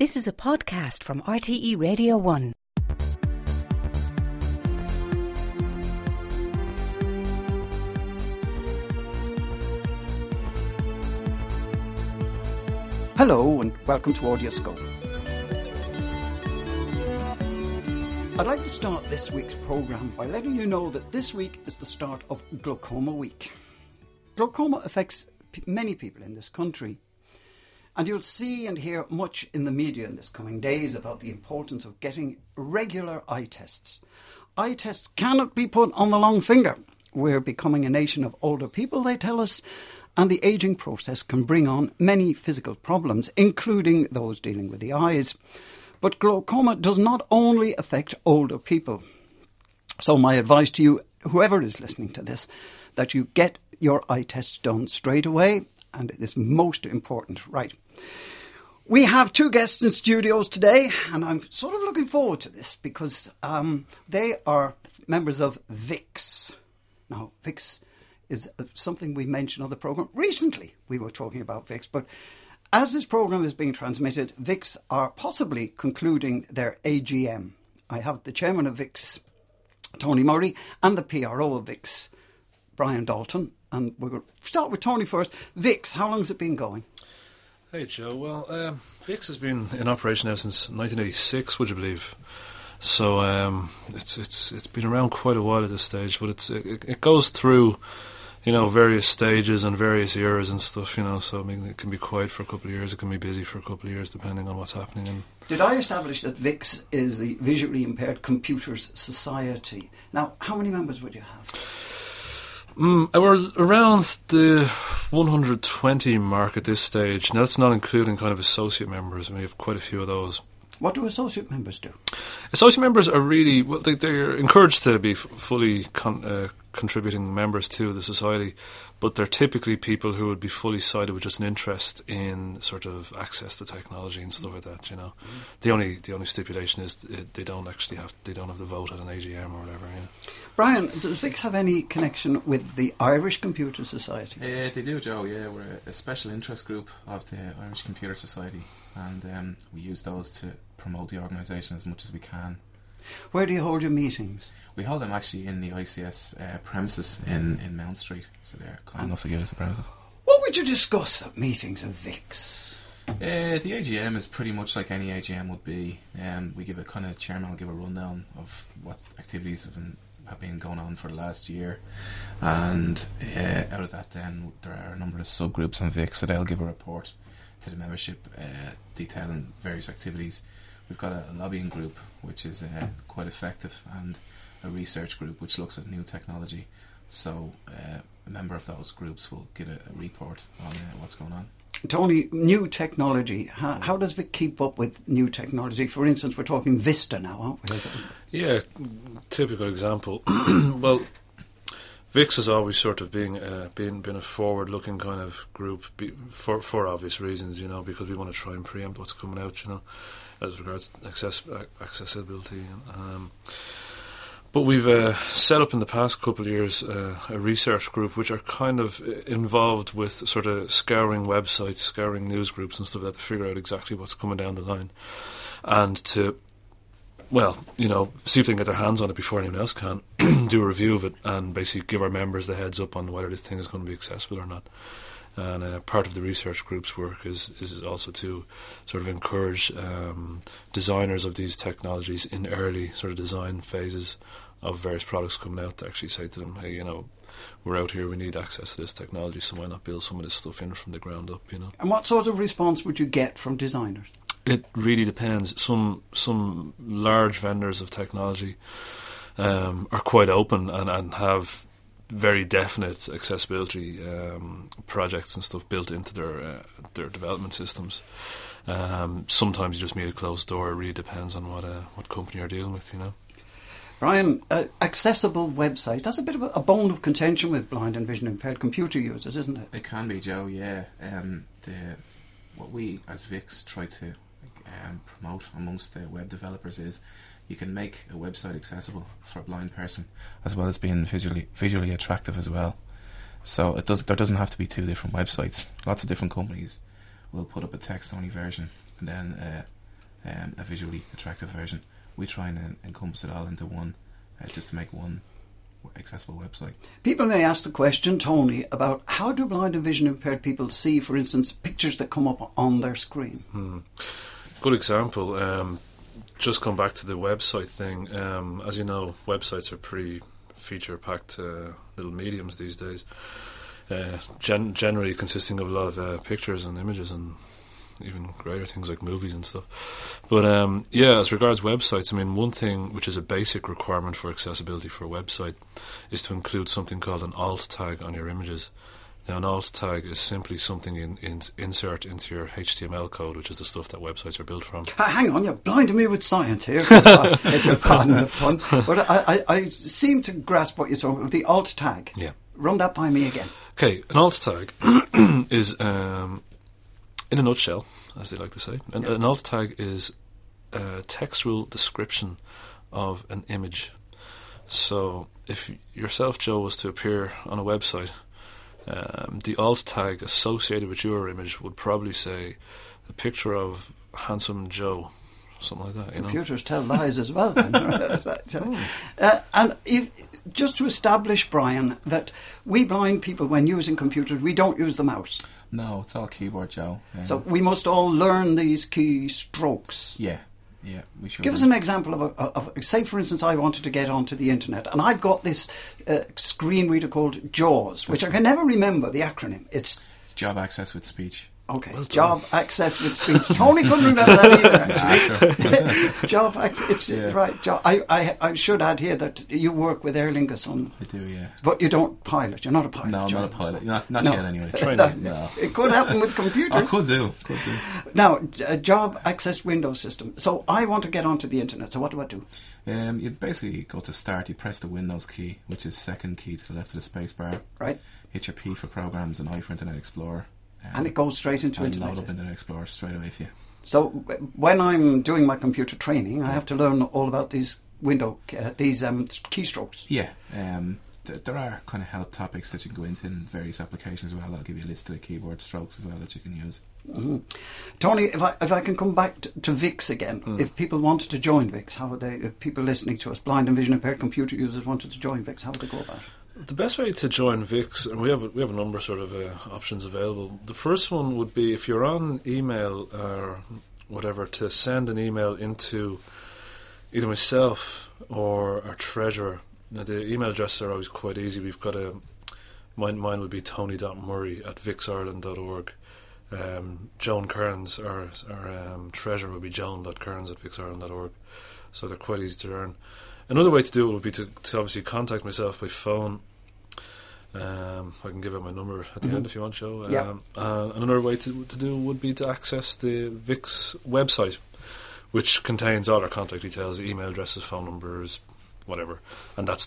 This is a podcast from RTE Radio 1. Hello and welcome to Audioscope. I'd like to start this week's programme by letting you know that this week is the start of Glaucoma Week. Glaucoma affects many people in this country, and you'll see and hear much in the media in this coming days about the importance of getting regular eye tests. Eye tests cannot be put on the long finger. We're becoming a nation of older people, they tell us, and the ageing process can bring on many physical problems, including those dealing with the eyes. But glaucoma does not only affect older people. So my advice to you, whoever is listening to this, that you get your eye tests done straight away, and it is most important. Right. We have two guests in studios today, and I'm sort of looking forward to this because they are members of VIX. Now, VIX is something we mentioned on the programme. Recently we were talking about VIX, but as this programme is being transmitted, VIX are possibly concluding their AGM. I have the chairman of VIX, Tony Murray, and the PRO of VIX, Brian Dalton. And we're going to start with Tony first. VIX, how long has it been going? Hey, Joe. Well, VIX has been in operation now since 1986, would you believe? So it's been around quite a while at this stage, but it goes through, various stages and various eras and stuff, So, I mean, it can be quiet for a couple of years, it can be busy for a couple of years, depending on what's happening. And did I establish that VIX is the Visually Impaired Computers Society? Now, how many members would you have? We're around the 120 mark at this stage. Now, that's not including kind of associate members. We have quite a few of those. What do associate members do? Associate members are really, they're encouraged to be fully contributing members to the society, but they're typically people who would be fully sided with just an interest in sort of access to technology and stuff like that. The only stipulation is they don't have the vote at an AGM or whatever. Brian, does VIX have any connection with the Irish Computer Society? They do, Joe. Yeah, we're a special interest group of the Irish Computer Society, and we use those to promote the organisation as much as we can. Where do you hold your meetings? We hold them actually in the ICS premises in Mount Street, so they're kind enough to give us the premises. What would you discuss at meetings of VIX? The AGM is pretty much like any AGM would be. We give chairman will give a rundown of what activities have been going on for the last year, and out of that then there are a number of subgroups on VIX, so they'll give a report to the membership detailing various activities. We've got a lobbying group which is quite effective, and a research group which looks at new technology. So a member of those groups will give a report on what's going on. Tony, new technology. How does VIC keep up with new technology? For instance, we're talking Vista now, aren't we? Yeah, typical example. Well, VIX has always sort of been a forward-looking kind of group for obvious reasons, because we want to try and preempt what's coming out, as regards accessibility. But we've set up in the past couple of years a research group which are kind of involved with sort of scouring websites, scouring news groups and stuff like that to figure out exactly what's coming down the line, and to, see if they can get their hands on it before anyone else can, do a review of it, and basically give our members the heads up on whether this thing is going to be accessible or not. And part of the research group's work is also to sort of encourage designers of these technologies in early sort of design phases of various products coming out to actually say to them, hey, we're out here, we need access to this technology, so why not build some of this stuff in from the ground up, And what sort of response would you get from designers? It really depends. Some large vendors of technology are quite open and have very definite accessibility projects and stuff built into their development systems. Sometimes you just meet a closed door. It really depends on what company you're dealing with, Brian, accessible websites, that's a bit of a bone of contention with blind and vision impaired computer users, isn't it? It can be, Joe, yeah. What we as VIX try to promote amongst the web developers is you can make a website accessible for a blind person as well as being visually attractive as well. So there doesn't have to be two different websites. Lots of different companies will put up a text-only version and then a visually attractive version. We try and encompass it all into one, just to make one accessible website. People may ask the question, Tony, about how do blind and vision impaired people see, for instance, pictures that come up on their screen? Good example. Just come back to the website thing. As you know, websites are pretty feature-packed little mediums these days. Generally consisting of a lot of pictures and images and even greater things like movies and stuff. But as regards websites, I mean, one thing which is a basic requirement for accessibility for a website is to include something called an alt tag on your images. Now, an alt tag is simply something insert into your HTML code, which is the stuff that websites are built from. Hang on, you're blinding me with science here, if you're pardon the pun. But I seem to grasp what you're talking about. The alt tag. Yeah. Run that by me again. Okay, an alt tag is, in a nutshell, as they like to say, an alt tag is a textual description of an image. So, if yourself, Joe, was to appear on a website, the alt tag associated with your image would probably say a picture of handsome Joe, something like that. Computers tell lies as well. Then. And just to establish, Brian, that we blind people, when using computers, we don't use the mouse. No, it's all keyboard, Joe. So we must all learn these key strokes. Yeah, we should. Give us an example of say, for instance, I wanted to get onto the internet, and I've got this screen reader called JAWS, which I can never remember the acronym. It's Job Access with Speech. Okay, well Job Access with Speech. Tony couldn't remember that either, actually. Job Access, right. I should add here that you work with Aer Lingus on... I do, yeah. But you don't pilot. You're not a pilot. No, I'm not a pilot. Not yet, anyway. No. It could happen with computers. I could do. Now, Job Access Windows system. So I want to get onto the internet. So what do I do? You basically go to Start. You press the Windows key, which is second key to the left of the space bar. Right. Hit your P for Programs and I for Internet Explorer. And it goes straight into Internet. Load up Internet Explorer straight away for you. So when I'm doing my computer training, I have to learn all about these keystrokes. Yeah. There are kind of help topics that you can go into in various applications as well. I'll give you a list of the keyboard strokes as well that you can use. Mm-hmm. Tony, if I can come back to VIX again, if people wanted to join VIX, how would they? If people listening to us, blind and vision impaired computer users, wanted to join VIX, how would they go about it? The best way to join VIX, and we have a number of sort of options available. The first one would be, if you're on email or whatever, to send an email into either myself or our treasurer. Now, the email addresses are always quite easy. We've got mine would be tony.murray@vixireland.org. Joan Kearns, our treasurer, would be joan.kearns@vixireland.org. So they're quite easy to learn. Another way to do it would be to obviously contact myself by phone. I can give out my number at the end if you want, Joe. Another way to do would be to access the VIX website, which contains all our contact details, email addresses, phone numbers, whatever. And that's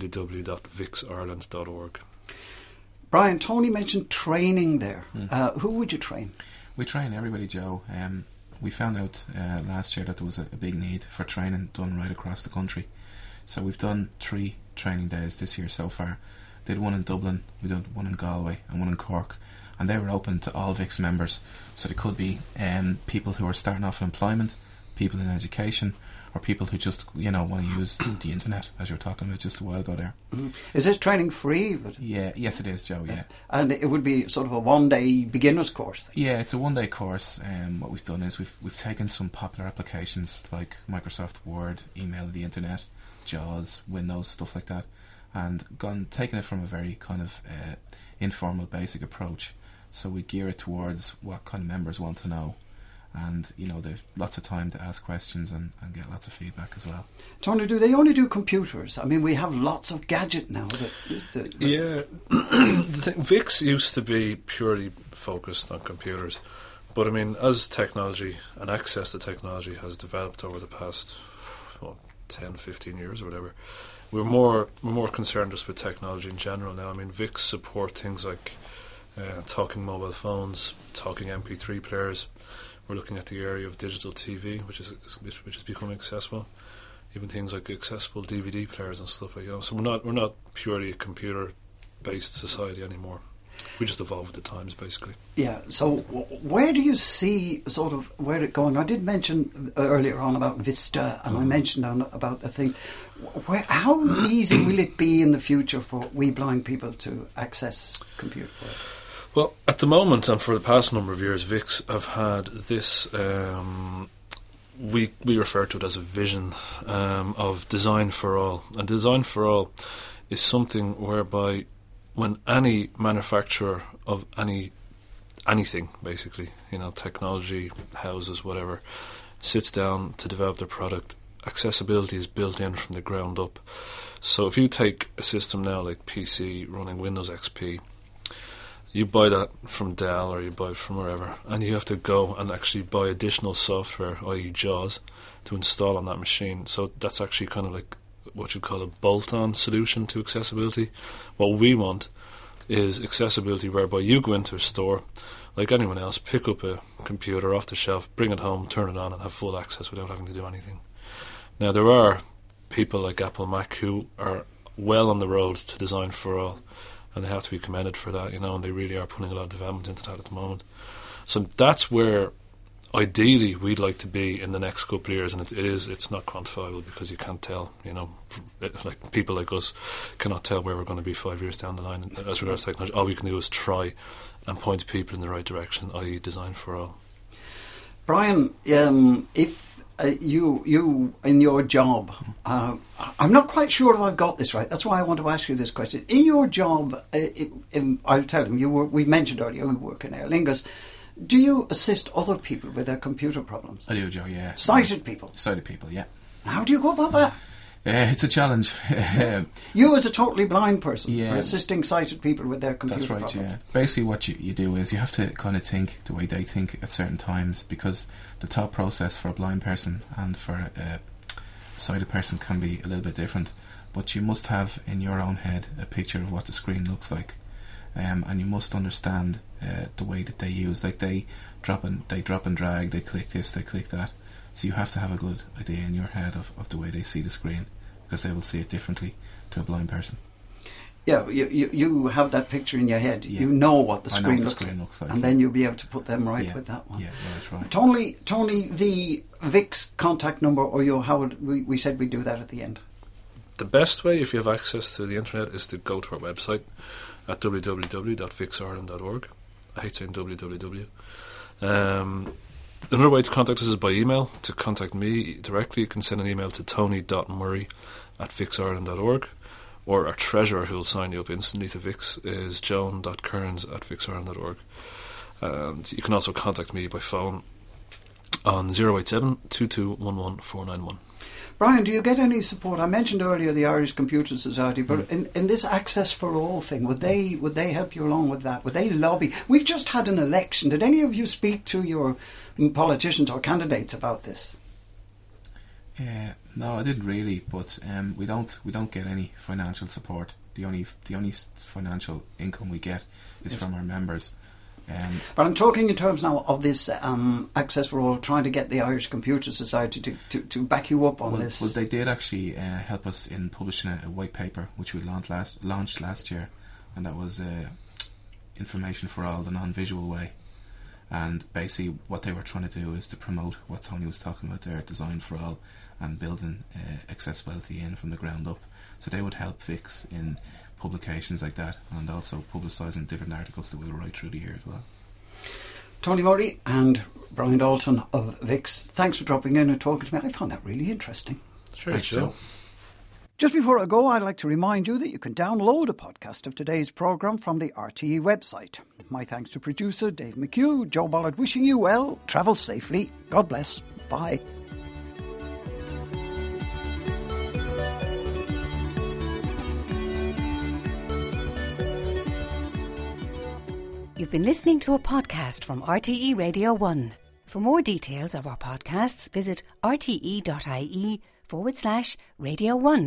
www.vixireland.org. Brian, Tony mentioned training there. Who would you train? We train everybody, Joe. We found out last year that there was a big need for training done right across the country. So we've done 3 training days this year so far. Did one in Dublin, we did one in Galway and one in Cork, and they were open to all VIX members. So there could be people who are starting off in employment, people in education, or people who just want to use the internet, as you were talking about just a while ago there. Is this training free? Yes it is, Joe. Yeah, and it would be sort of a one-day beginner's course. Yeah, it's a one-day course. What we've done is we've taken some popular applications like Microsoft Word, email, the internet, JAWS, Windows, stuff like that, and taken it from a very kind of informal, basic approach. So we gear it towards what kind of members want to know. And, there's lots of time to ask questions and get lots of feedback as well. Tony, do they only do computers? I mean, we have lots of gadget now. Yeah. The thing, VIX used to be purely focused on computers. But, I mean, as technology and access to technology has developed over the past 10, 15 years or whatever, we're more concerned just with technology in general now. I mean, VIX support things like talking mobile phones, talking MP3 players. We're looking at the area of digital TV, which is becoming accessible. Even things like accessible DVD players and stuff like that. So we're not purely a computer-based society anymore. We just evolve with the times, basically. Yeah, so where do you see sort of where it's going? I did mention earlier on about Vista, and I mentioned about the thing. How easy will it be in the future for we blind people to access computer work? Well, at the moment, and for the past number of years, VIX have had this, we refer to it as a vision of design for all. And design for all is something whereby when any manufacturer of anything, basically, technology, houses, whatever, sits down to develop their product, accessibility is built in from the ground up. So if you take a system now like PC running Windows XP, you buy that from Dell or you buy it from wherever, and you have to go and actually buy additional software, i.e. JAWS, to install on that machine. So that's actually kind of like what you'd call a bolt-on solution to accessibility. What we want is accessibility whereby you go into a store, like anyone else, pick up a computer off the shelf, bring it home, turn it on, and have full access without having to do anything. Now, there are people like Apple Mac who are well on the road to design for all, and they have to be commended for that, and they really are putting a lot of development into that at the moment. So that's where ideally we'd like to be in the next couple of years, and it's not quantifiable because you can't tell, like people like us cannot tell where we're going to be 5 years down the line as regards to technology. All we can do is try and point people in the right direction, i.e. design for all. Brian, if you in your job, I'm not quite sure if I've got this right. That's why I want to ask you this question. In your job, I'll tell him, we mentioned earlier you work in Aer Lingus. Do you assist other people with their computer problems? I do, Joe, yeah. Sighted people? Sighted people, yeah. How do you go about that? It's a challenge. You as a totally blind person are assisting sighted people with their computer problems. That's right, yeah. Basically what you do is you have to kind of think the way they think at certain times, because the thought process for a blind person and for a sighted person can be a little bit different. But you must have in your own head a picture of what the screen looks like. And you must understand the way that they use. Like they drop and drag, they click this, they click that. So you have to have a good idea in your head of the way they see the screen, because they will see it differently to a blind person. Yeah, you have that picture in your head. Yeah. You know what the screen looks like. And then you'll be able to put them right with that one. Yeah, that's right. Tony, the VIX contact number, or we said we'd do that at the end. The best way, if you have access to the internet, is to go to our website at www.vixireland.org. I hate saying www. Another way to contact us is by email. To contact me directly, you can send an email to tony.murray@vixireland.org, or our treasurer, who will sign you up instantly to VIX, is joan.kearns@vixireland.org. And you can also contact me by phone on 087 2211 491. Brian, do you get any support? I mentioned earlier the Irish Computer Society, but in this Access for All thing, would they help you along with that? Would they lobby? We've just had an election. Did any of you speak to your politicians or candidates about this? No, I didn't really, but we don't get any financial support. The only financial income we get is from our members. But I'm talking in terms now of this Access for All, trying to get the Irish Computer Society to back you up on this. Well, they did actually help us in publishing a white paper, which we launched last year, and that was Information for All, the non-visual way. And basically what they were trying to do is to promote what Tony was talking about there, design for all, and building accessibility in from the ground up. So they would help VIX in publications like that, and also publicising different articles that we will write through the year as well. Tony Murray and Brian Dalton of VIX, thanks for dropping in and talking to me. I found that really interesting. Sure, Thanks, Joe. Just before I go, I'd like to remind you that you can download a podcast of today's programme from the RTE website. My thanks to producer Dave McHugh. Joe Bollard wishing you well. Travel safely. God bless. Bye. You've been listening to a podcast from RTE Radio 1. For more details of our podcasts, visit rte.ie/Radio 1.